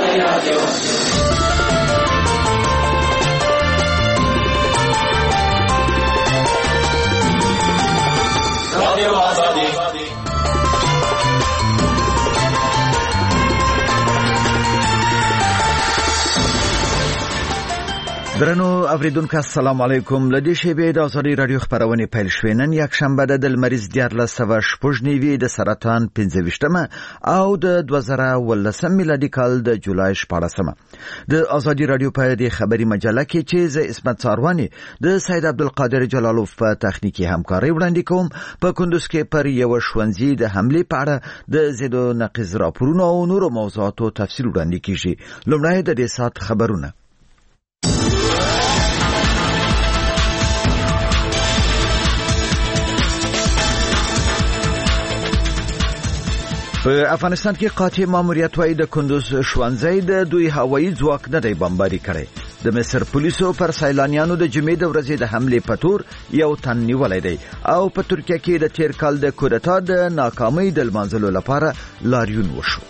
درنو اوریدونکو السلام علیکم. لدې شیبې د ازادي رادیو خبرونه پیل شوې. نن یک شنبه د لمریز 14 د سرطان 15مه او د 2019 میلادي کال د جولای 14مه. د ازادي رادیو په دې خبري مجله کې چې ز اسمت ساروانی د سید عبدالقادر جلالوف په تخنیکی همکاري وړاندې کوم. په کندوز کې پر یو ښوونځي د حمله په اړه د زیدو نقض راپورونه او نورو موضوعاتو تفصیل وړاندې کیږي. لومړی د دې سات خبرونه. په افغانستان کې قاطع ماموریت وای د کندوز ښوونځي د دوی هوایي ځواک نه دی بمباري کړي. د مصر پولیسو پر سیلانیانو د جمعې د ورځې د حمله په تور یو تن نیولای دی او په ترکیه کې د تیر کال د کودتا د ناکامۍ د لمانځلو لپاره لاریون وشو.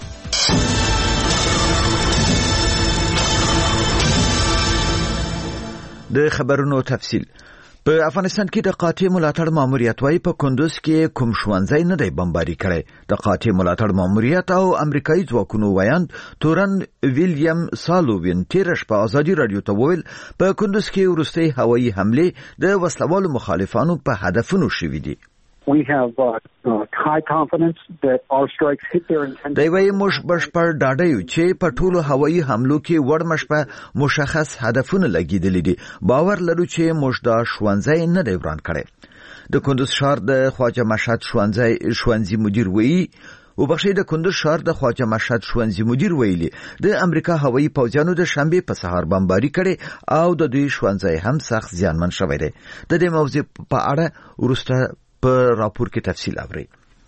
د خبرونو تفصیل. په افغانستان کې د قاطع ملاتړ ماموریت وای په کندوز کې کوم ښوونځي نه دی بمباري کړي. د قاطع ملاتړ ماموریت او امریکایي ځواکونو وایاند تورن ویلیام سالووین تیر شپه ازادي رادیو ته وویل په کندوز کې وروستي هوایي حمله د وسلوالو مخالفانو په هدفونو شوې دي. We have high confidence that our strikes hit their intended. دی وایي موږ بشپړ ډاډه یو چې په ټولو هوایي حملو کې وړ مشپه مشخص هدفونه لګیدلي دي. باور لرو چې موږ دا ښوونځي نه دی وران کړی. د کندوز ښار د خواجه مشهد ښوونځي مدیر وایي د کندوز ښار د خواجه مشهد ښوونځي مدیر ویلي د امریکا هوایي پوځیانو د شنبه په سهار بمباري کړي او د دوی ښوونځي هم سخت زیانمن شوی دی. د دې موضوع په اړه ورسته په راپور کې تفصیل اوري.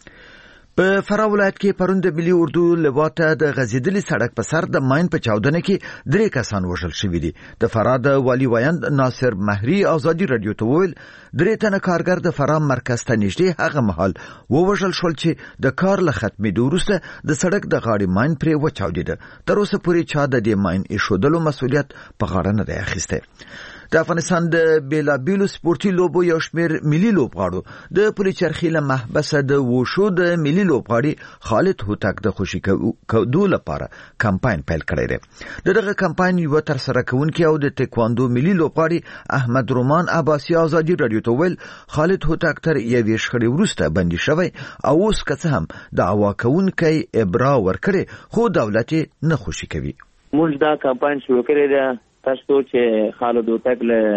په فراه ولایت کې پرون د ملي اردو لواته د غزیدلي سړک په سر د ماین په چاودنه کې 3 کسان وژل شوي دي. د فراه د والی وایند ناصر مهری ازادي رادیو ته وویل 3 تنه کارګر د فراه مرکز ته نږدې هغه مهال ووژل شول چې د کار له ختمېدو وروسته د سړک د غاړې ماین پرې وچاودېده. تر اوسه پورې چا د دې ماین ایښودلو مسؤلیت په غاړه نه دی اخیستی. د افغانستان د بیلابیلو سپورتي لوبو یو شمېر ملي لوبغاړو د پولیچرخي له محبسه د وشو د ملي لوبغاړي خالد هوتک د خوشي کولو لپاره کمپاین پیل کړی دی. دغه کمپاین یو تر سره کوونکی او د تکواندو ملي لوبغاړي احمد رومان عباسی ازادي رادیو ته ویل خالد هوتک تر یوې شخړې وروسته بندي شوی او اوس که هم دعوا کوونکی ابرا ورکړي خو دولت نه خوشي کوي. موږ دا کمپاین شروع کړی دی تاسو چې خالد هوتک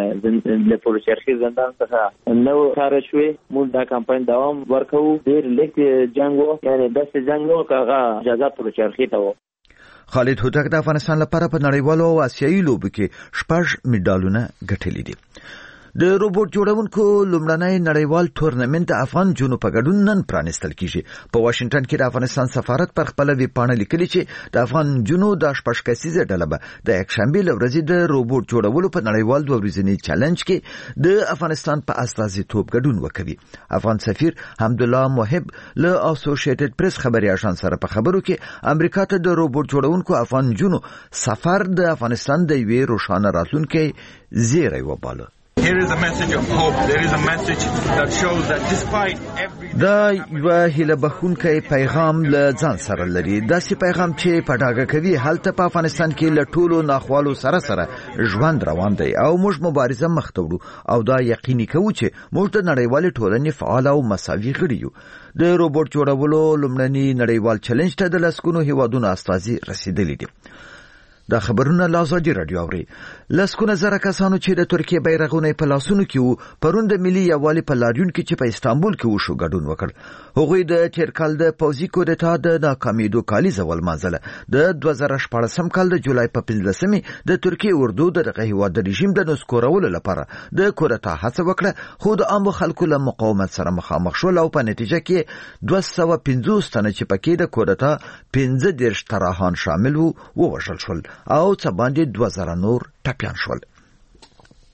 له پولیسرخي زندان څخه نو خارج شوی. موږ دا کمپاین دوام ورکوو. ډېر لیک جنگ وو یعنی داسې جنگ وو کاغه اجازه پولیسرخي ته وو. خالد هوتک د افغانستان لپاره په نړیوالو او آسیایي لوبو کې 6 میډالونه ګټلي دي. د روبوټ جوړونکو لومړنی نړیوال تورنمنت د افغان جنو په ګډون نن پرانستل کیږي. په واشنگټن کې د افغانستان سفارت پر خپل ویب پاڼه لیکلي چې د افغان جنو د 8 کسیزه ډله به د یک شنبه لورځي د روبوټ جوړولو په نړیوال 2 ورځنی چیلنج کې د افغانستان په استازیتوب ګډون وکوي. افغان سفیر حمدالله محب له اسوسییټډ پریس خبري اژانس سره په خبرو کې امریکا ته د روبوټ جوړونکو افغان جنو سفر د افغانستان د یوې روښانه راتلونکي زیری وباله. Here is a message of hope. There is a message that shows that despite every دا یو هیله بخونکی پیغام له ځان سره لري. داسې پیغام چې په ډاګه کوي هلته په افغانستان کې له ټولو ناخوالو سره ژوند روان دی او موږ مبارزه مخ ته وړو او دا یقیني کوو چې موږ د نړیوالې ټولنې فعال او مساوي غړي یو. د روبوټ جوړولو لومړنی نړیوال چیلنج ته د لسګونو هیوادونو استازي رسیدلي دي. دا خبرونه لازادي رادیو اوري. لسکونه زره کسانو چې د ترکیه بیرغونه په لاسونو کې وو پرون د ملي یووالي په لاریون کې چې په استانبول کې وشو ګډون وکړ. هغوی د تیر کال د پوځي کودتا د ناکامیدو کالیزه ولمانځله. د 2014 کال د جولای په 15مه د ترکیه اردو دغه هیواد د رژیم د نسکورولو لپاره د کودتا هڅه وکړه خو د عامو خلکو له مقاومت سره مخامخ شول او په نتیجه کې 250 تنه چې پکې د کودتا 15 طرحان شامل وو ووژل شول او څه باندې 2000 نور ټپيان شول.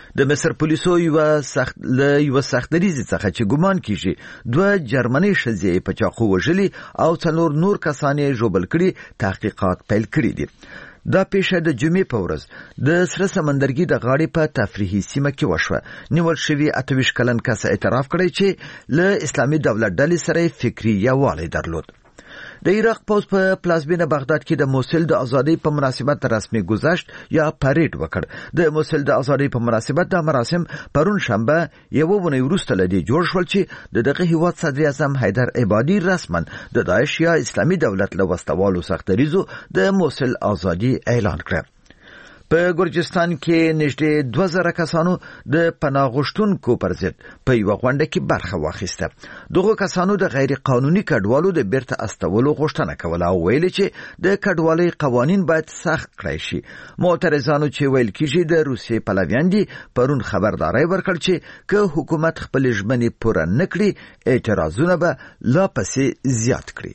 د مصر پولیسو یو سختدریزي څخه چې ګمان کیږي 2 جرمني ښځې په چاقو وژلي او 4 نور کسان یې ژوبل کړي تحقیقات پیل کړي دي. دا پیښه د جمعې په ورځ د سره سمندرګي د غاړې په تفریحي سیمه کې وشوه. نیول شوی 28 کلن کس اعتراف کړی چې له اسلامي دولت ډلې سره فکری یووالی درلود. د عراق پوز په پلازمینه بغداد کې د موصل د ازادۍ په مناسبت رسمي گذشت یا پریډ وکړ. د موصل د ازادۍ په مناسبت د مراسم پرون شنبه یو ونې وروسته لدی جوړ شول چې دغه هیواد صدر اعظم حیدر عبادي رسما د داعش یا اسلامي دولت له وسوالو سختریزو د موصل ازادي اعلان کړ. په ګورجستان کې نږدې 2000 کسانو د پناه غوښتونکو پر ضد په یو غونډه کې برخه واخیسته. دغه کسانو د غیر قانوني کډوالو د بیرته استولو غوښتنه کوله او ویل چې د کډوالۍ قوانین باید سخت کړای شي. معترضانو چې ویل کېږي د روسیې پلویان دي پرون خبرداري ورکړ چې که حکومت خپل ژمنې پوره نکړي اعتراضونه به لا پسې زیات کړي.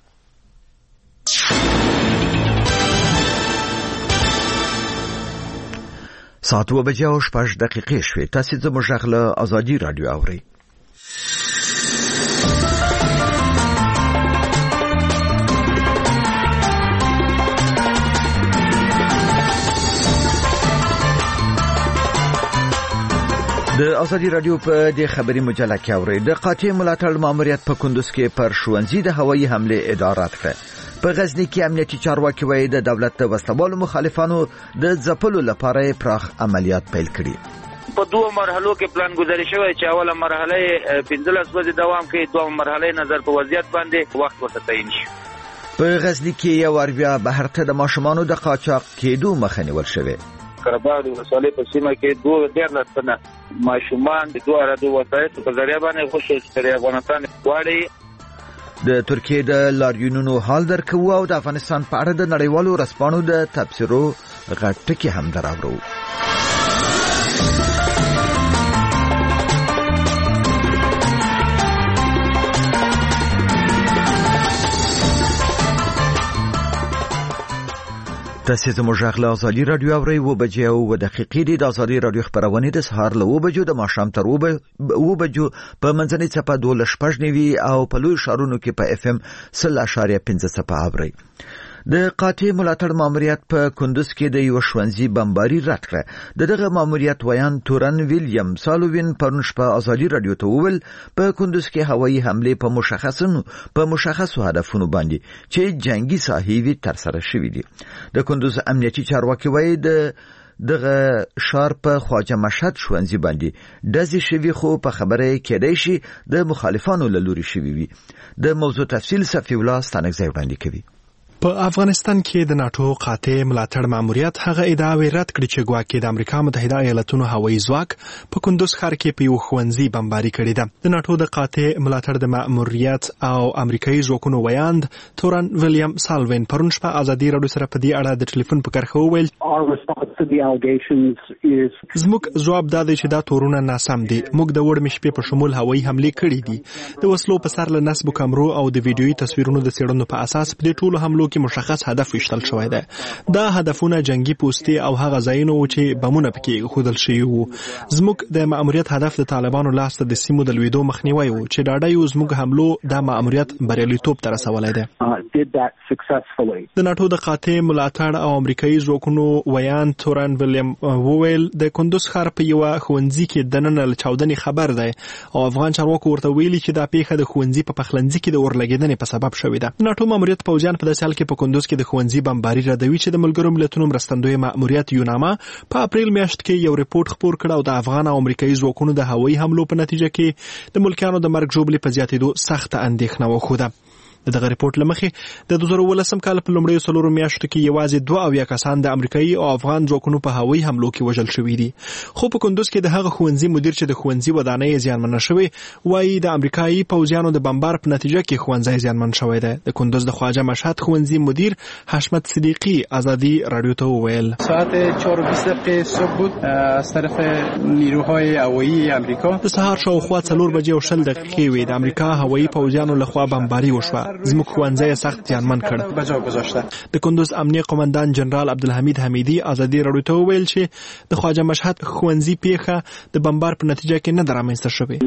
ساعت 2:06 شوې. تاسو زموږ غږ له ازادي رادیو اورئ. د ازادي رادیو په د خبري مجله کې اورئ. د قاطع ملاتړ ماموریت په کندوز کې پر ښوونځي د هوایي حمله اداره کړه. په غزنی کې امنیتي چارواکي وایي د دولت د وسلوالو مخالفانو د ځپلو لپاره پراخ عملیات پیل کړي. په 2 مرحلو کې پلان گذاري شوی چې اوله مرحله 15 ورځې دوام کوي، دوه مرحله نظر په وضعیت باندې وخت ورته تعیین شي. په غزنی کې یو ارویا بهر ته د ماشومانو د قاچاق کېدو مخه نیول شوې. قربان د وسالې په سیمه کې 2 تنه ماشومان د 2 وسایطو په ذریعہ باندې خوشي چې افغانستان غواړي. د ترکیې د لاریونونو حال درکو او د افغانستان په اړه د نړیوالو رسپانو د تبصرو غټ ټکی هم دراوړو. تاسو زموږ غږ له ازادي رادیو اورئ. 2:02 د ازادي رادیو خبرونه د سهار له 2 د ماښام تر 2 په منځنۍ څپه 12:90 او په لوی ښارونو کې په FM 0.5 څپه اورئ. د قاطع ملاتړ ماموریت په کندوز کې د یو ښوونځي بمباري رد کړه. دغه ماموریت ویان تورن ویلیام سالوین پرون شپه ازادي رادیو ته وویل په کندوز کې هوایي حمله په مشخصو هدفونو باندې چې جنگي ساحې تر سره شوې دي. د کندوز امنیتي چارواکي وایي دغه شار په خواجه مشهد ښوونځي باندې دزي شوی خو په خبره کېدای شي د مخالفانو له لوري شوی وي. د موضوع تفصیل صفی الله ستانکزی وړاندې کوي. په افغانستان کې د ناتو قاطع ملاتړ ماموریت هغه ادعاوې رد کړې چې ګواکې د امریکا متحده ایالاتونو هوایي ځواک په کندوز ښار کې په یو ښوونځي بمباري کړې ده. د ناتو د قاطع ملاتړ د ماموریت او امریکایي ځواکونو ویاند تورن ویلیام سالوین پرون شپه ازادي رادیو سره په دې اړه د ټلیفون په کرښه وویل زموږ ځواب دا دی چې دا تورونه ناسم دي. موږ د وړمې شپې په شمول هوایي حملې کړې دي. د وسلو په سر له نصب کمرو او د ویډیويي تصویرونو د څېړنو په اساس په دې ټولو حملو کې مشخص هدف وشتل شوی دی. دا هدفونه جنگي پوستي او هغه ځایونه و چې بمونه پکې خودل شوي وو. زموږ د ماموریت هدف د طالبانو لاسته د سیمو د لویدو مخنیوي و چې ډاډه یو زموږ حملو دا ماموریت بریالیتوب ته رسولی دی. د ناتو د قاطع ملاتړ او امریکایي ځواکونو ویان تورن ویلیام وویل د کندوز ښار په یو ښوونځي کې دننه له چاودنې خبر دی او افغان چارواکو ورته ویلي چې دا پیښه د ښوونځي په پخلنځي کې د اورلګیدنې په سبب شوې ده. ناتو ماموریت پوځیان په داسې حال کې په کندوز کې د ښوونځي بمباري ردوي چې د ملګرو ملتونو مرستندوی ماموریت یوناما په اپریل میاشت کې یو ریپورت خپور کړ او د افغان او امریکایي ځواکونو د هوایي حملو په نتیجه کې د ملکیانو د مرګ ژوبلې په زیاتېدو سخته اندېښنه وښوده. دغه ریپورت لمخې د 2018 کال په لومړیو 4 میاشتو کې یوازې 2 کسان د امریکایي او افغان ځواکونو په هوایي حملو کې وژل شوي دي. خو په کندوز کې د هغه ښوونځي مدیر چې د ښوونځي ودانۍ زیانمنه شوې وایي د امریکایي پوځیانو د بمبار په نتیجه کې ښوونځی زیانمن شوی دی. د کندوز د خواجه مشهد ښوونځي مدیر حشمت صدیقی ازادي رادیو ته وویل ساعت 4:20 صبح بود از طرف نیروهای هوایی امریکا. د سهار شاوخوا 4:20 وې د امریکا هوایي پوځیانو لخوا بمباري وشوه. زموږ ښوونځی سخت زیانمن کړ. د کندوز امنیه قومندان جنرال عبدالحمید حمیدي ازادي راډیو ته وویل چې د خواجه مشهد ښوونځي پیښه د بمبار په نتیجه کې نه ده رامنځته شوې.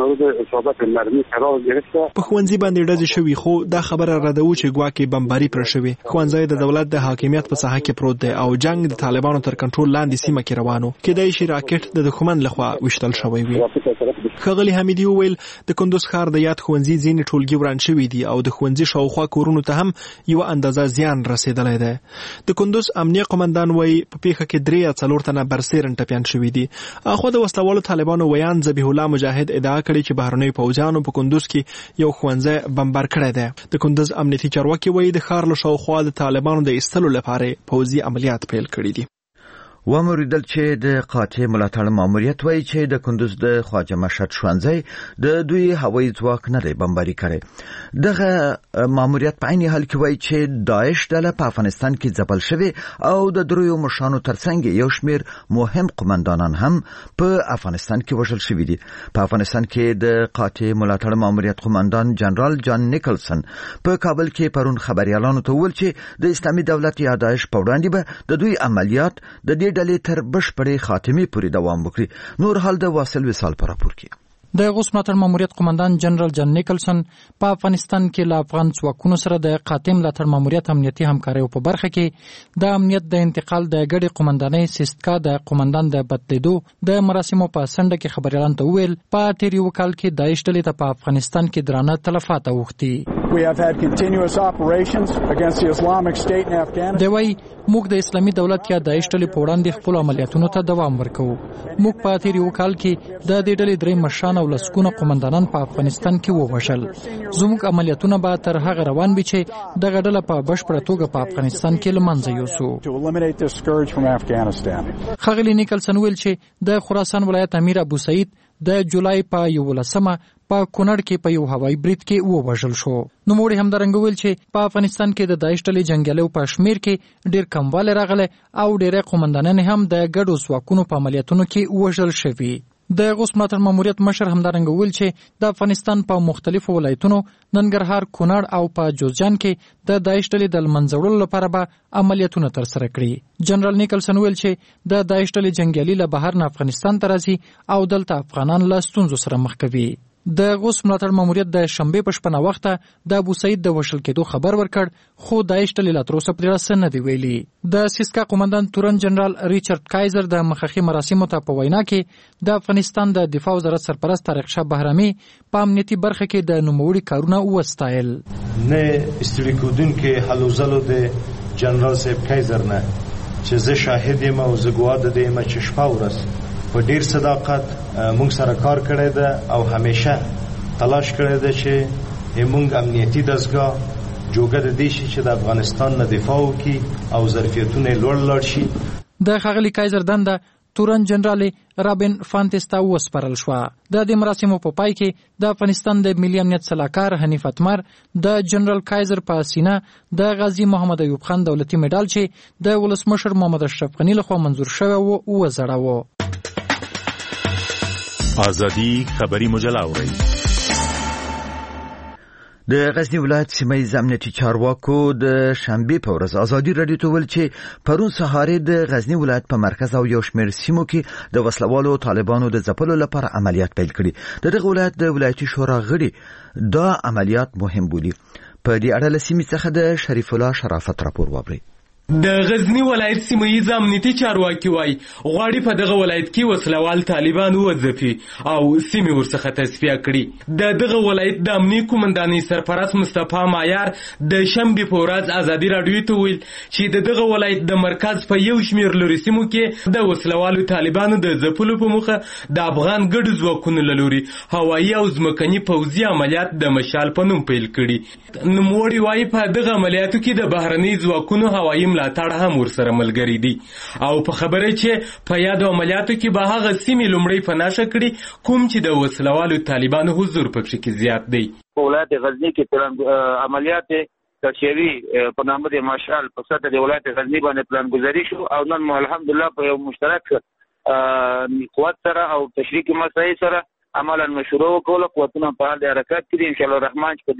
په ښوونځي باندې ډزې شوي خو دا خبره ردوو چې ګواکې بمباري پرې شوې. ښوونځی د دولت د حاکمیت په ساحه کې پروت دی او جنگ د طالبانو تر کنټرول لاندې سیمه کې روانو. کېدای شي راکټ د دښمن لخوا وشتل شوی وي. ښاغلي حمیدي وویل د کندوز ښار د یاد ښوونځي ځینې ټولګي وران شوي دي او د ښوونځي شاوخوا کورونو ته هم یو اندازه زیان رسیدلی دی. د کندوز امنیه قومندان وایي په پیښه کې 3 یا 4 تنه برسېرن ټپیان شوي دي. اخو د وسلوالو طالبانو ویان ذبیح الله مجاهد ادعا کړې چې بهرنیو پوځیانو په کندوز کې یو ښوونځی بمبار کړی دی. د کندوز امنیتي چارواکي وایي د ښار له شاوخوا د طالبانو د ایستلو لپاره پوځي عملیات پیل کړي دي. وموریدل چې د قاطع ملاتړ ماموریت وایي چې د کندوز د خواجه مشهد ښوونځی د دوی هوایي ځواک نه دی بمباري کړی. دغه ماموریت په عین حال کې وایي چې داعش ډله په افغانستان کې ځپل شوې او د دریو مشرانو ترڅنګ یو شمېر مهم قومندانان هم په افغانستان کې وژل شوي دي. په افغانستان کې د قاطع ملاتړ ماموریت قومندان جنرال جان نیکلسن په کابل کې پرون خبريالانو ته وویل چې د اسلامي دولت یا داعش په وړاندې به د دوی عملیات د دې ډلې تر بشپړې خاتمې پورې دوام وکړي. نور حال د واصل وصال پر راپور کې د غوث ملاتړ ماموریت قومندان جنرال جان نیکلسن په افغانستان کې له افغان ځواکونو سره د قاطع ملاتړ ماموریت امنیتي همکارۍ په برخه کې د امنیت د انتقال د ګډې قومندانۍ سیستکا د قومندان د بدلیدو د مراسمو په سنډه کې خبريالان ته ویل په تیر یو کال کې داعش ډلې ته په افغانستان کې درانه تلفات اوښتي. We have had continuous operations against the Islamic State in Afghanistan. دوی موږ د اسلامي دولت یا داعش ډلې په وړاندې خپل عملیاتونو ته دوام ورکوو. موږ په تیر یو کال کې د دې ډلې 3 مشران او لسګونه قومندانان په افغانستان کې ووژل. زموږ عملیاتونه به تر هغه روان وي چې دغه ډله په بشپړه توګه په افغانستان کې له منځه یوسو. ښاغلي نیکلسن ویل چې د خراسان ولایت امیر ابو سعید د جولای په 11مه په کونړ کې په یو هوایي برید کې ووژل شو. نو موږ هم درنګ ویل چې په افغانستان کې د داعش ډلې جنگیالو په شمیر کې ډیر کموالی راغلی او ډیره قومندانان هم د ګډو ځواکونو په عملیاتونو کې وژل شوي. د غوث ملاتړ ماموریت مشر همدارنګ ویل چې د افغانستان په مختلفو ولایتونو ننګرهار، کونړ او په جوزجان کې د داعش ډلې د منځه وړلو لپاره به عملیاتونه ترسره کړي. جنرال نیکلسن ویل چې د داعش ډلې جنگیالي له بهر نه افغانستان ته راځي او دلته افغانان له ستونزو سره مخ کوي. د غوث ملاتړ ماموریت د شنبې په شپه وخته د ابو سعید د وژل کېدو خبر ورکړ خو داعش ډلې لا تر اوسه پرې څه نه دی ویلي. د سیسکا قومندان تورن جنرال ریچارډ کایزر د مخخي مراسمو ته په وینا کې د افغانستان د دفاع وزارت سرپرست طارق شاه بهرامي په امنیتي برخه کې د نوموړي کارونه وستایل. نه استړي کېدونکي هلو ځلو د جنرال صاحب کایزر نه چې زه شاهد یم او زه ګواه ده یم چې شپه ورځ په ډیر صداقت مونږ سره کار کړی ده او همیشه تلاش کړی ده چې مونږ امنیتي دستګاه جوګه د دې شي چې د افغانستان نه دفاع وکړي او ظرفیتونه لوړ شي. د ښاغلي کایزر دنده تورن جنرال رابن فانتس ته وسپارل شوه. د دې مراسمو په پای کې د افغانستان د ملي امنیت سلاکار حنیف اتمر د جنرال کایزر په سینه د غازی محمد ایوب خان دولتي میډال چې د ولسمشر محمد اشرف غنی لخوا منظور شوی و وزړاوه. آزادی خبری مجله اورئ. د غزنی ولایت سیمه امنیتي چارواکو د شنبه په ورځ ازادي راډیو ته ویل چې پرون سهار د غزنی ولایت په مرکز او یو شمېر سیمو کې د وسلوالو طالبانو د ځپلو لپاره عملیات پیل کړي. دغه ولایت د ولایتي شورا غړي دا عملیات مهم بولي. په دې اړه له سیمې څخه د شریف الله شرافت راپور واورئ. د غزنی ولایت سیمه‌ییز امنیتي چارواکي وایي غواړي په دغه ولایت کې وسلوال طالبان وځپي او سیمې ورڅخه تصفیه کړي. دغه ولایت د امنیتي قومندانۍ سرپرست مصطفی مایار د شنبې په ورځ ازادي راډیو ته ویل چې دغه ولایت د مرکز په یو شمېر لوري سیمو کې د وسلوالو طالبانو د ځپلو په موخه د افغان ګډو ځواکونو له لوري هوایي او ځمکني پوځي عملیات د مشال په نوم پیل کړي. نوموړي وایي په دغه عملیاتو کې د بهرني ځواکونو هوایي ملاتړ هم ورسره ملګری دي او په خبره چې په یادو عملیاتو کې به هغه سیمې لومړی په نښه کړي کوم چې د وسلوالو طالبانو حضور پکې کې زیات دی. په ولایت غزنی کې عملیات تشریعي په نامه د مشال په سطح د ولایت غزنی باندې پلانګذاري شو او نن الحمدلله په یو مشترک قوت سره او تشریعي مسایل سره عملاً مشروع وکړو. قوتونه په حال د حرکت کې دي ان شاء الله الرحمن چې په دې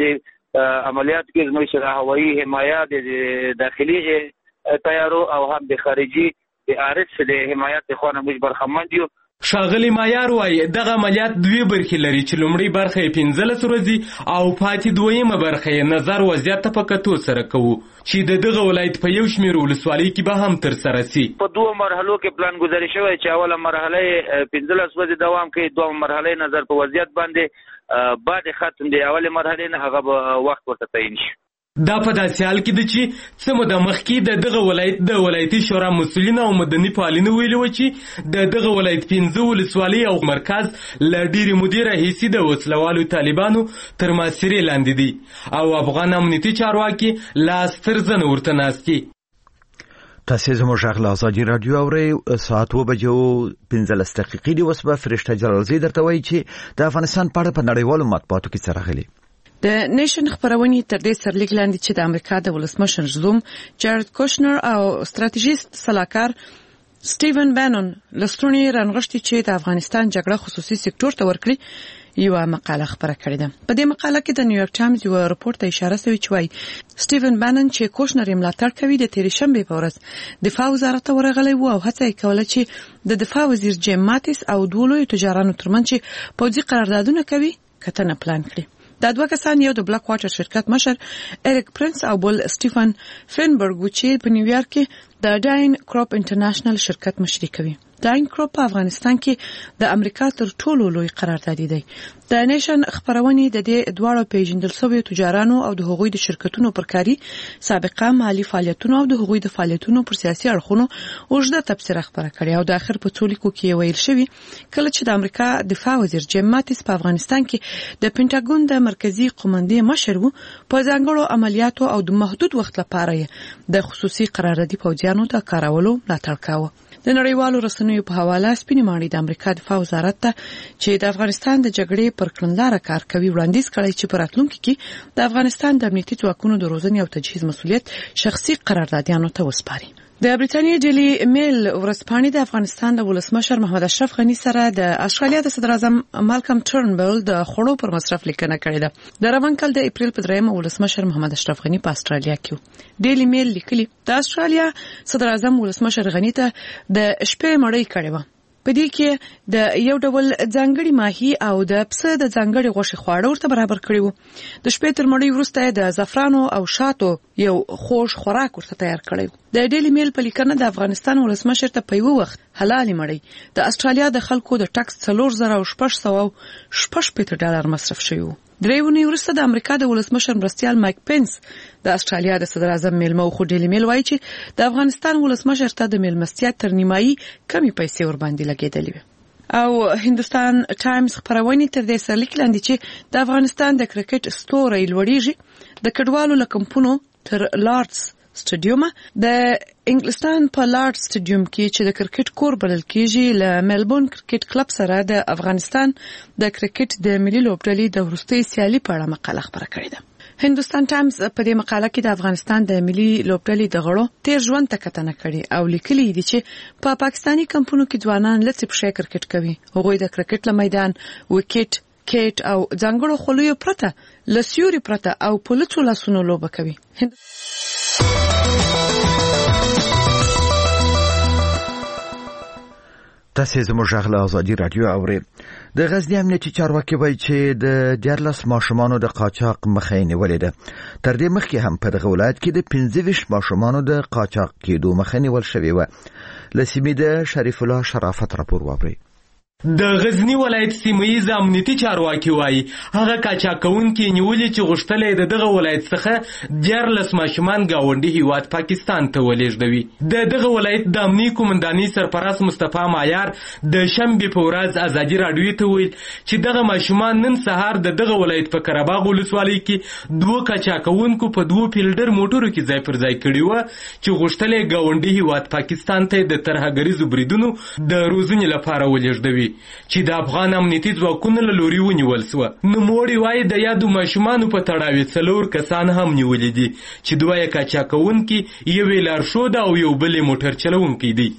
عملیات کې زموږ سره هوایي حمایه د داخلي تیارو او هم د خارجي د آرس د حمایت خونه موږ برخمن یو. ښاغلی مایار وایي دغه عملیات دوې برخې لري چې لومړۍ برخه یې 15 ورځې او پاتې دویمه برخه یې نظر وضعیت ته په کتو سره کوو چې د دغه ولایت په یو شمېر ولسوالۍ کې به هم ترسره سي. په دوه مرحلو کې پلان ګذاري شوی چې اوله مرحله 15 ورځې دوام کوي، دویمه مرحله نظر په وضعیت باندې بعد ختم دی اوله مرحله نه هغه به وخت ورته تعیین شي. دا په داسې حال کې ده چې څه موده مخکې د دغه ولایت د ولایتي شورا مسؤلین او مدني فعالین ویلي وو چې د دغه ولایت 15 ولسوالۍ او مرکز له ډېرې مودې راهیسې د وسلوالو طالبانو تر محاصرې لاندې دي او افغان امنیتي چارواکي لا ستر زنه ورته ناست دي. تاسې زموږ غږ له ازادي راډیو اورئ. ساعت 2:15 دقیقې دي. اوس به فرشته جلالزی درته وایي چې د افغانستان په اړه په نړیوالو مطبوعاتو کې څه راغلي. د نیشن خبرونې تر دې سرلیک لاندې چې د امریکا د ولسمشر زوم جارد کوشنر او ستراتیژیست سلاکار سټیون بانون لستونی رانغښتي چې د افغانستان جګړه خصوصي سکتور ته ورکړي یو مقاله خبره کړې ده. په دې مقاله کې د نیویارک ټایمز یو راپور ته اشاره شوی چې وايي سټیون بانون چې کوشنر یې ملاتړ کوي د تېرې شنبې په ورځ دفاع وزارت ته ورغلی و او هڅه یې کوله چې د دفاع وزیر جیم ماتیس او دوه لویو تجارانو ترمنځ چې پوځي قراردادونه کوي کتنه پلان کړي. دا دوه کسان یو د بلاک واټر شرکت مشر اریک پرنس او بل سټیفن فینبرګ چې په نیویارک کې د ډاین کروپ انټرنیشنل شرکت مشري کوي. ډاین کروپ په افغانستان کې د امریکا تر ټولو لوی قراردادي دی. د نیشن خبرونې د دې دواړو پیژندل شویو تجارانو او د هغوی د شرکتونو پر کاري سابقه مالی فعالیتونو او د هغوی د فعالیتونو پر سیاسي اړخونو اوږده تبصره خبره کړې او د اخر په څو لیکو کې ویل شوی کله چې د امریکا دفاع وزیر جیم ماتیس په افغانستان کې د پینټاګون د مرکزی قومندې مشر وو په ځانګړو عملیاتو او د محدود وخت لپاره د خصوصي قراردادي پوځیانو د کارولو ملاتړ کاوه. د نړیوالو رسنیو په حواله سپینې ماڼۍ د امریکا دفاع وزارت ته چې د افغانستان د جګړې پر کړنلاره کار کوي وړاندیز کړی چې په راتلونکي کې د افغانستان د امنیتي ځواکونو د روزنې او تجهیز مسؤلیت شخصي قراردادیانو ته وسپاري. د بریټانیا ډیلی میل ورځپاڼې د افغانستان د ولسمشر محمد اشرف غنی سره د استرالیا د صدر اعظم مالکم ټرنبل د خوړو پر مصرف لیکنه کړې ده. د روان کال د اپریل په 3 ولسمشر محمد اشرف غنی په استرالیا کې ډیلی میل لیکلي د استرالیا صدر اعظم ولسمشر غنی ته د شپې مړۍ کړې و. په دې کې د یو ډول ځانګړي ماهي او د پسه د ځانګړي غوښې خواړه ورته برابر کړي وو. د شپې تر مړۍ وروسته د زعفرانو او شاتو یو خوږ خوراک ورته تیار کړی و. د ډیلی میل په لیکنه د افغانستان ولسمشر ته په یو وخت حلال مړۍ د استرالیا د خلکو د ټکس 4600 $600 مصرف شوی وو. درېونی وروسته د امریکا د ولسمشر مرستیال مایک پنس د استرالیا د صدر اعظم میلمه خو ډیلی میل وایي چې د افغانستان ولسمشر ته د میلمستیا تر نیمایي کمی پیسې ور باندې لګېدلې وي. او هندوستان ټایمز خبرونه تر دې سرلیک لاندې چې د افغانستان د کرکټ ستوري لوړیږي د کډوالو لکمپونو تر لارډز سټډیوم د انګلستان په لارډ سټډیوم کې چې د کرکټ کور بلل کېږي له ملبورن کرکټ کلب سره د افغانستان د کرکټ د ملي لوبډلې د وروستۍ سیالي په اړه مقاله خبره کړې ده. هندوستان ټایمز په دې مقاله کې د افغانستان د ملي لوبډلې د غړو تیر ژوند ته کتنه کړې او لیکلي دي چې په پاکستانی کمپونو کې ځوانان لڅ په کرکټ کوي. هغوی د کرکټ له میدان وکټ کېټ او ځانګړو خلیو پرته لسیوري پرته او په لڅو لاسونو لوبه کوي. تاسې زموږ غږ له ازادي راډیو اورئ. د غزني امنیتي چارواکي وایي چې د 14 ماشومانو د قاچاق مخه یې نیولې ده. تر دې مخکې هم په دغه ولایت کې د 25 ماشومانو د قاچاق کېدو مخه نیول شوې وه. له سیمې د شریف الله شرافت راپور واورئ. د غزنی ولایت سیمه‌یز امنیتي چارواکي وایي هغه قاچاقونکي نیولې چې غوښتل د دغه ولایت څخه 14 ماشومان گاونډي هیواد پاکستان ته ولېږدوي. د دغه ولایت د امنیي قومندانۍ سرپرست مصطفی مایار د شنبې په ورځ ازادي راډیو ته ویل چې دغه ماشومان نن سهار د دغه ولایت په قرهباغ ولسوالۍ کې دوه قاچاقونکو په دوه پیلډر موټرو کې ځای پر ځای کړي وو چې غوښتل گاونډي هیواد پاکستان ته د ترهګریزو بریدونو د روزنې لپاره ولېږدوي چې د افغان امنیتي ځواکونو له لوري ونیول شو. نوموړي وایي د یادو ماشومانو په تړاو 4 کسان هم نیولې دي چې دوه یې قاچاقونکي یو لارښود او یو بل موټر چلوونکی دی.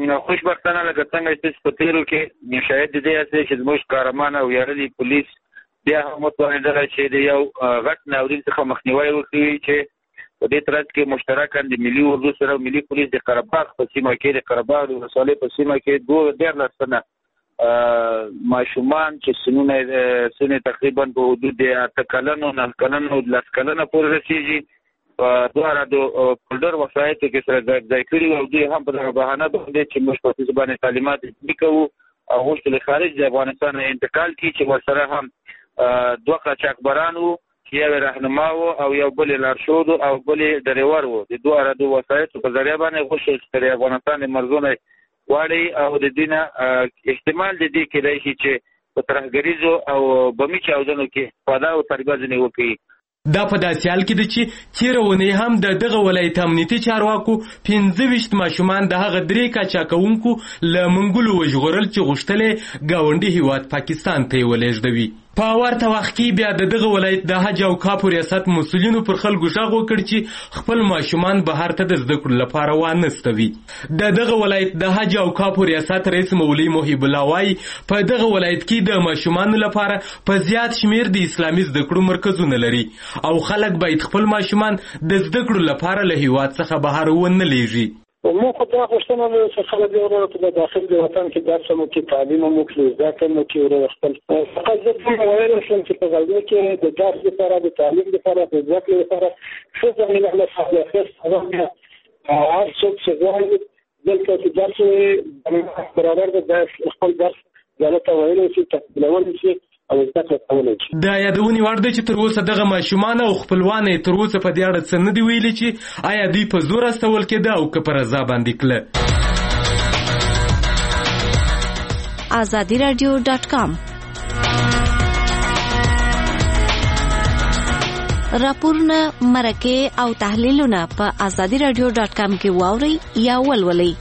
خوشبختانه لکه څنګه چې په تیرو کې شاید دې اساس چې زموږ کارمان او یارلي پولیس بیا هم متوجه چې د یو غټ ناورین څخه مخنیوي وکړي چې په دې ترڅ کې مشترکاً د ملي اردو سره ملي پولیس د قره باغ په سیمه کې د قره باغ د ولسوالۍ په سیمه کې 2.5 سنه ماشومان چې سنونه تقریبا په حدود د 8 کلنو 9 کلنو 10 کلنو پورې رسیږي په دواره د فولډر وسایت کې سره ځای کړی او دوی هم په بهانه باندې چې موږ په ځبانه تعلیمات وکړو او غوښتل خارج د افغانستان انتقال کی چې ورسره هم دوه قاچاقبرانو یو راهنماو او یو بل لارښود او بل ډریور وو د دوه اړو وسایطو په ذریعہ باندې غوښتل چې افغانستان مرزونه واړي او د دینه احتمال د دې کې دی چې په ترهګریزو او بمی چاودنو کې استفاده او تربیه ځنی وکړي دا په داسې حال کې دی چې چیرونه هم د دغه ولایت امنیتي چارواکو 15 ماشومان د هغه درې کاچاکونکو له منګولو وژغورل چې غوښتل گاونډي هیواد پاکستان ته ولېږدوي په ورته وخت کې بیا دغه ولایت د حج او کاپو ریاست مسؤلینو پر خلکو غږ وکړ چې خپل ماشومان بهر ته د زده کړو لپاره وانستوي دغه ولایت د حج او کاپو ریاست رئیس مولوی محب الله وايي په دغه ولایت کې د ماشومان لپاره په زیات شمیر د اسلامي زده کړو مرکزونه لري او خلک باید خپل ماشومان د زده کړو لپاره له هیواد څخه بهر ونه لیږي مو خو دا غوښتنه ده چې خلک یو ورته په داخل د وطن کې درس مو کې تعلیم مو کې زده کړو مو کې ور خپل فقط زه په وایي چې په غوږ کې د درس لپاره د تعلیم لپاره د زده کړو لپاره څه زمينه له خپل خاصه هر څوک چې غواړي دلته چې درس برابر د خپل درس غلطه وایي چې تقبلول شي دا یادونې وړ ده چې تر اوسه دغه ماشومان او خپلوان یې تر اوسه په دې اړه څه نه دي ویلي چې آیا دوی په زور استول کېده او که په رضا باندې کړه. azadiradio.com راپورونه مرکه او تحلیلونه په azadiradio.com کې واورئ یا ولولئ.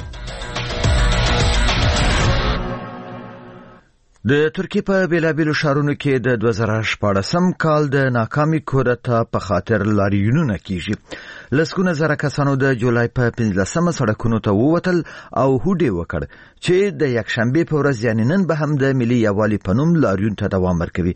د ترکیه په بیلابیلو ښارونو کې د 2014 کال د ناکامي کودتا په خاطر لاریونونه کیږي. لسګونه زره کسانو د جولای په 15 سړکونو ته ووتل او هوډي وکړ چې د یکشنبه په ورځ یعنی نن به هم د ملي یووالي په نوم لاریون ته دوام ورکوي.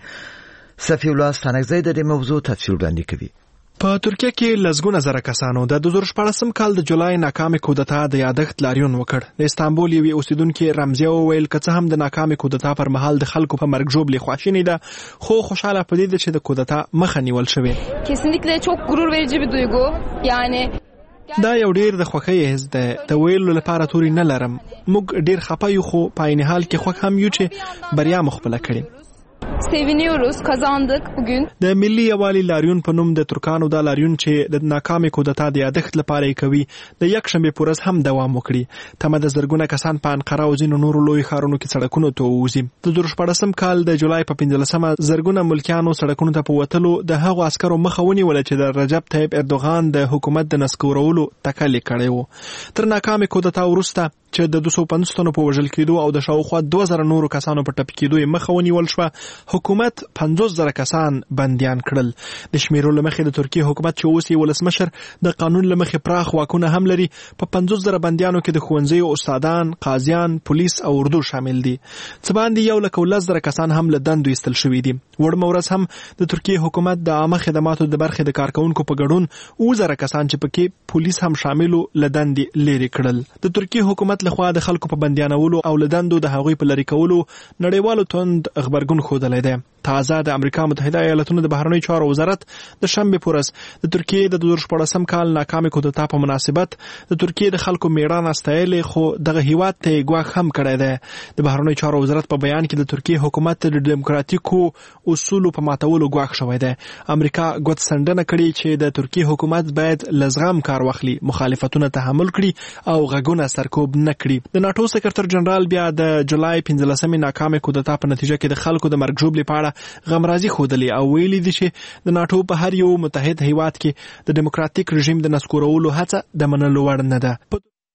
صفی الله ستانکزی د موضوع تفصیل وړاندې کوي. په ترکیه کې لسګونه زره کسانو د 2014 کال د جولای ناکامه کودتا د یادښت لاریون وکړ. د استانبول یوې اوسیدونکو رمزیه وویل که څه هم د ناکامه کودتا پر مهال د خلکو په مرګ ژوبلې خواشینی ده خو خوشاله پدې ده چې د کودتا مخه نیول شوې. kesinlikle çok gurur verici bir duygu. Yani دا یو ډیر د خوښۍ حس ده. د ویلو لپاره توري نه لرم. موږ ډیر خپه یو خو په عین حال کې خوښ هم یو چې بریا مخبله کړې. seviniyoruz, kazandık bugün. د ملي یووالي لاریون په نوم د ترکانو د لاریون چې د ناکامه کودتا د یادښت لپاره کوي د یکشنبه پورز هم دوام وکړي. تمه د زرګونه کسان په انقره او ځینو نورو لوی ښارونو کې سړکونو ته ووزي. د 2014 کال د جولای په 15 زرګونه ملکیانو سړکونو ته په وتلو د هغو عسکرو مخه ونیول چې د رجب طیب اردوغان د حکومت د نسکورولو تکل کړی وو. تر ناکامه کودتا وروسته چې د 250 تنو په وژل کېدو او د شاوخوا 2000 نورو کسانو په ټپي کېدو مخه ونیول شو، حکومت 50000 کسان بنديان کړل. د شمیرو لمخې د ترکیه حکومت چې اوس یې ولسمشر د قانون لمخې پراخ واکونه هم لري، په 50000 بنديانو کې د ښوونځیو استادان، قاضیان، پولیس او اردو شامل دي. څه باندې 1,10,000 کسان هم له دندو ایستل شوي دي. وړ مورز هم د ترکیه حکومت د عامه خدماتو د برخې د کارکونکو په ګډون 2000 کسان چې پکې پولیس هم شاملو له دندې لري کړل. د ترکیه حکومت لخوا د خلکو په بندیانولو او له دندو د هغوی په لری کولو نړیوالو توند خبرګون ښودلی دی. تازه د امریکا متحده ایالاتونو د بهرنیو چارو وزارت د شنبه په ورځ د ترکیه د 2014 کال ناکامه کودتا په مناسبت د ترکیه د خلکو میړانه ستایلې، خو دغه هیواد ته ګواښ هم کړی دی. د بهرنیو چارو وزارت په بیان کې د ترکیه حکومت د دیموکراتیکو اصولو په ماتولو ګواښ شوی دی. امریکا ګوت سندنه کړي چې د ترکیه حکومت باید لزغم کار واخلي، مخالفتونه تحمل کړي او غږونه سرکوب نه کړي. د ناتو سکرټر جنرال بیا د جولای 15 ناکامه کودتا په نتیجه کې د خلکو د مرګ ژوبلې په اړه غمرازي ښودلې او ویلي دي چې د ناتو په هر یو متحد هیواد کې د دیموکراتیک رژیم د نسکورولو هڅه د منلو وړ نه ده.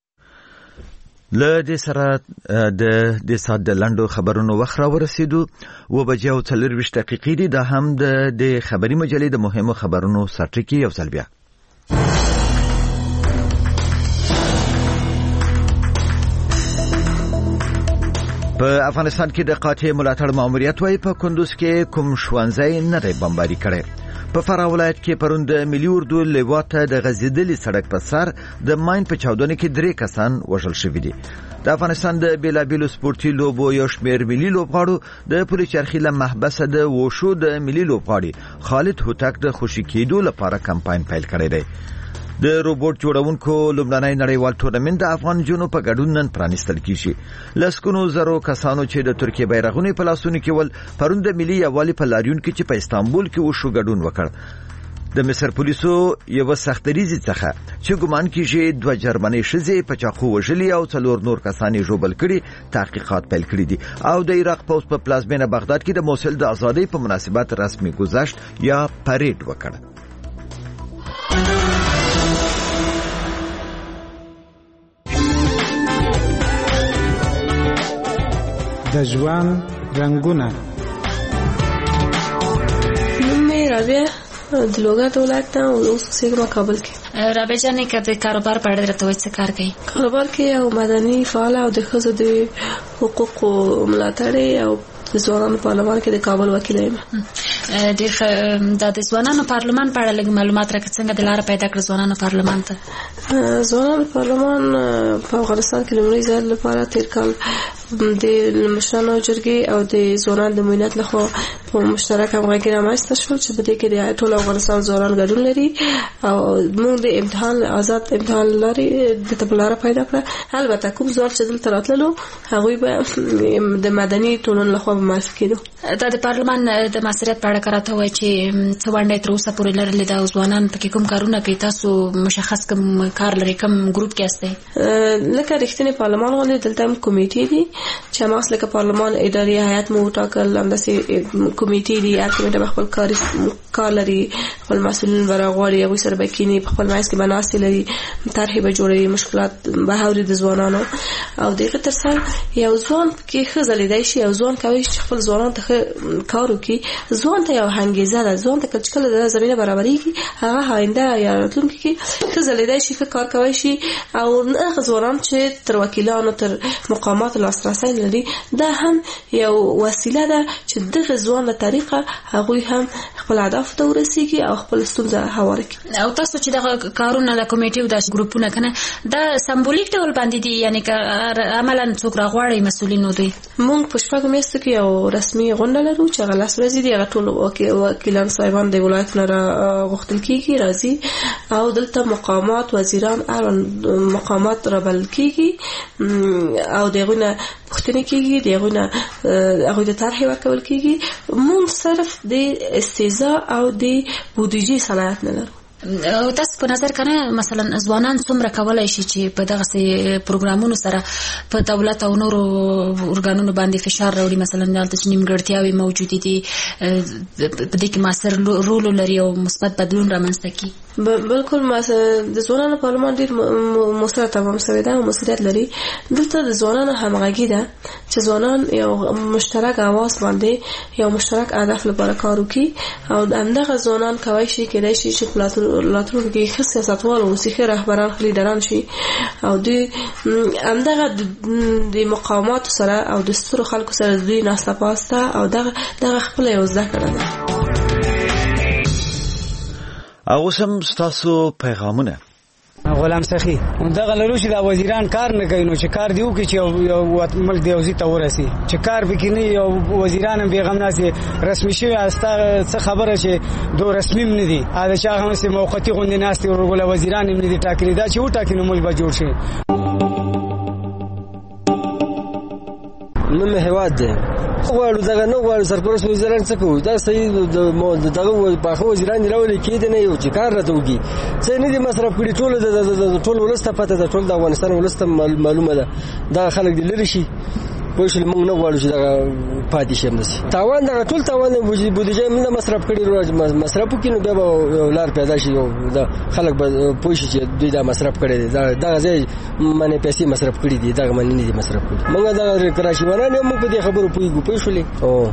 له دې سره د سات د لندو خبرونو وخت را ورسېدو 2:40 دي. دا هم د خبري مجلې د مهمو خبرونو سرټکی یو ځل بیا. په افغانستان کې د قاطع ملاتړ ماموریت وايي په کندوز کې کوم ښوونځی نه دی بمباري کړی. په فراه ولایت کې پرون د ملي اردو لیواته د غزیدلي سړک په سر د ماین په چاودنه کې 3 کسان وژل شوي دي. د افغانستان د بیلابیلو سپورتي لوبو یو شمېر ملي لوبغاړو د پولیس چرخي له محبسه د وشو د ملي لوبغاړي خالد هوتک د خوشي کېدو لپاره کمپاین پیل کړی دی. د روبوټ جوړونکو لومړنی نړیوال ټورنمنت د افغان جنو په ګډون نن پرانیستل کیږي. لسګونو زرو کسانو چې د ترکیه بیرغونه په لاسونو کې ول پرون د ملي یووالي په لاریون کې چې په استانبول کې وشو ګډون وکړ. د مصر پولیسو یو سختریزي څخه چې ګمان کیږي 2 جرمني ښځې په چاقو وژلي او 4 نور کسان ژوبل کړي تحقیقات پیل کړي دي. او د عراق پوز په پلازمینه بغداد کې د موصل د ازادۍ په مناسبت رسمي گذشت یا پریډ وکړ. د ژوند رنگونه. मैं राबिया दलोगा तो लगता हूँ उससे कबल के राबिया जाने का कारोबार पढ़ रहे तो इससे कार गई कारोबार के او مدني فعال او د خزو د حقوق ملاتړ او د ځوانانو پارلمان کې د کابل وکیل یم. د ځوانانو پارلمان په اړه لږ معلومات راکړئ څنګه د لار پیدا کړ ځوانانو پارلمان ته. ځوانانو پارلمان په افغانستان کې لومړی ځل لپاره تیر کال د مشرانو جرګې او د ځوانانو د ملت لخوا په مشترک همغږي رامنځته شول چې په دې کې د ټول افغانستان ځوانان ګډون لري او موږ د امتحان آزاد امتحان لري د تبلاره پیدا کړه. البته کوم ځوان چې دلته راتللو هغوی به د مدني ټولنې لخوا معرفي کېدو. دا د پارلمان د مسؤلیت په اړه کراته وایي چې څه ونډه تر اوسه پورې لرلې دا ځوانان پکې کوم کارونه کوي تاسو مشخص کوم کار لري کوم ګروپ کې استئ؟ لکه رښتینی پارلمان غونډې دلته هم کمیټې دي چې ماس لکه پارلمان اداري هیئت مو ټاکل همداسې کمیټې دي هر کمیټه خپل کار لري خپل مسؤلین براغوري هغوی سره به کینی په خپل مجلس کې بناستې لري طرحې به جوړوي مشکلات به اوري د ځوانانو او دغه ترڅنګ یو ځوان کې ښه ځلیدای شي او ځوان کوي چې خپل ځوانان ته کار وکړي. ځوان ته یو هنګیزه ده ځوان ته کله د زمینه برابرېږي هغه آینده یا راتلونکي کې ښه ځلیدای شي ښه کار کوي شي او هغه ځوانان چې تر وکیلانو تر مقاماتو لاسرسی لري دا هم یو وسیله ده چې دغه ځوان له طریقه هغوی هم خپل اهداف ته ورسیږي او خپل ستونزه هواره کړي. او تاسو چې دغه کارونه د کمیټې او د ګروپونو کنه دا سمبولیک ډول باندې دي یعنی که عملاً څوک راغواړي مسؤلینو دوی موږ په شپږ میاشتو کې یو رسمي غونډه لرو چې هغه 10 ورځې دي هغه ټول وکیلان صاحبان د ولایتونو غوښتل کیږي راځي او دلته مقامات وزیران او مقامات رابل کیږي او دغه پښتني کیږي دغه هغه د طرح ورکول کیږي. موږ صرف د استیزا او د بودیجې صلاحیت نه لرو. او تاسو په نظر کنه مثلا ځوانان څومره کولای شي چې په دغه سي پروګرامونو سره په دولت او نورو ارګانونو باندې فشار راوړي مثلا دلته چې نیمګړتیاوي موجود دي په دې کې مؤثر رول لري او مثبت بدلون رامنځته کوي؟ بالکل د ځوانانو پارلمان ډیر مؤثر تمام شوی دی او مسؤلیت لري. دلته د ځوانانو همغږي ده چې ځوانان یو مشترک اواز باندې یو مشترک هدف لپاره کار وکړي او همدغه ځوانان کوي شي کېدای شي چې لاترونو کې ښه سیاستوال او ښه رهبران لیډران شي او دوی همدغه د مقاماتو سره او د سترو خلکو سره دوی ناسته پاسته او دغه خپل یو زده کړه ده. او سم ستاسو پیغامونه غلام سخی دغه لرو چې د وزیران کار نه کوي نو چې کار دیو کې چې یو ملک دی اوسې ته ورسي چې کار وکړي یو وزیران هم بیغم ناسي رسمي شوی استا څه خبره چې دو رسمي نه دي دا چې هغه سه موقتی غونډه ناستي ورغله وزیران هم نه دي ټاکلي دا چې و ټاکلي ملک به جوړ شي. نو مه هواد دی غواړو دغه نو غواړو سرپرست وزیران څه کوي دا صحیح دغه باخو وزیران دی راولي کېد نه یو چې کار راته وږي څه نه دي مصرف کړي ټول ولسته پته ده ټول د افغانستان ولسته معلومه ده دا خلک دي لري شي پوه شو موږ نه غواړو چې دغه پاتې شي نشي تاوان دغه ټول تاوان بودیجه موږ مصرف کړي روز مصرف کینو بیا به لار پیدا شي دا خلک به پوه شي چې دوی دا مصرف کړي دي دا ځای باندې پیسې مصرف کړي دي دا باندې نه دي مصرف کړي موږ دا کراشي ونه موږ په دې خبرو پوه شولې او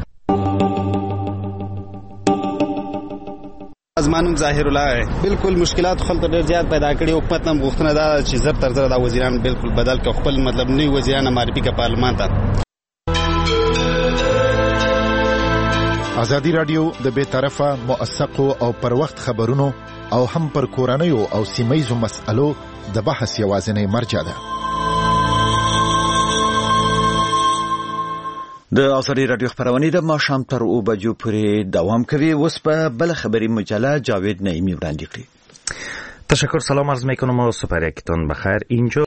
ازمانم ظاهر الله بالکل مشکلات خلک ډېر زیات پیدا کړي او پتنم غوښتنه دا چې زر تر زر دا وزیران بالکل بدل کړي خپل مطلب نه وزیران معرفي کا پارلمان ته ازادي رادیو د بې طرفه موثقو او پر وخت خبرونو او هم پر کورنیو او سیمه‌یزو مسألو د بحث یوازینی مرجع ده. د ازادي رادیو خبرونه د ماښام تر 2 بجو پورې دوام کوي. اوس په بل خبری مجله جاوید نعیمی وړاندې کړي. تشکر. سلام عرض میکنم و سپر یکتون بخیر. اینجا